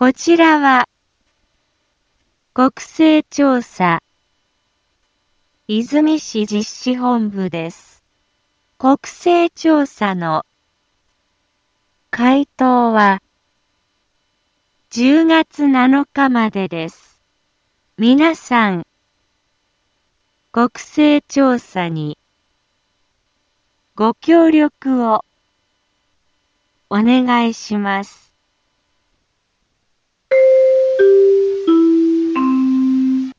こちらは、国勢調査、泉市実施本部です。国勢調査の回答は、10月7日までです。皆さん、国勢調査にご協力をお願いします。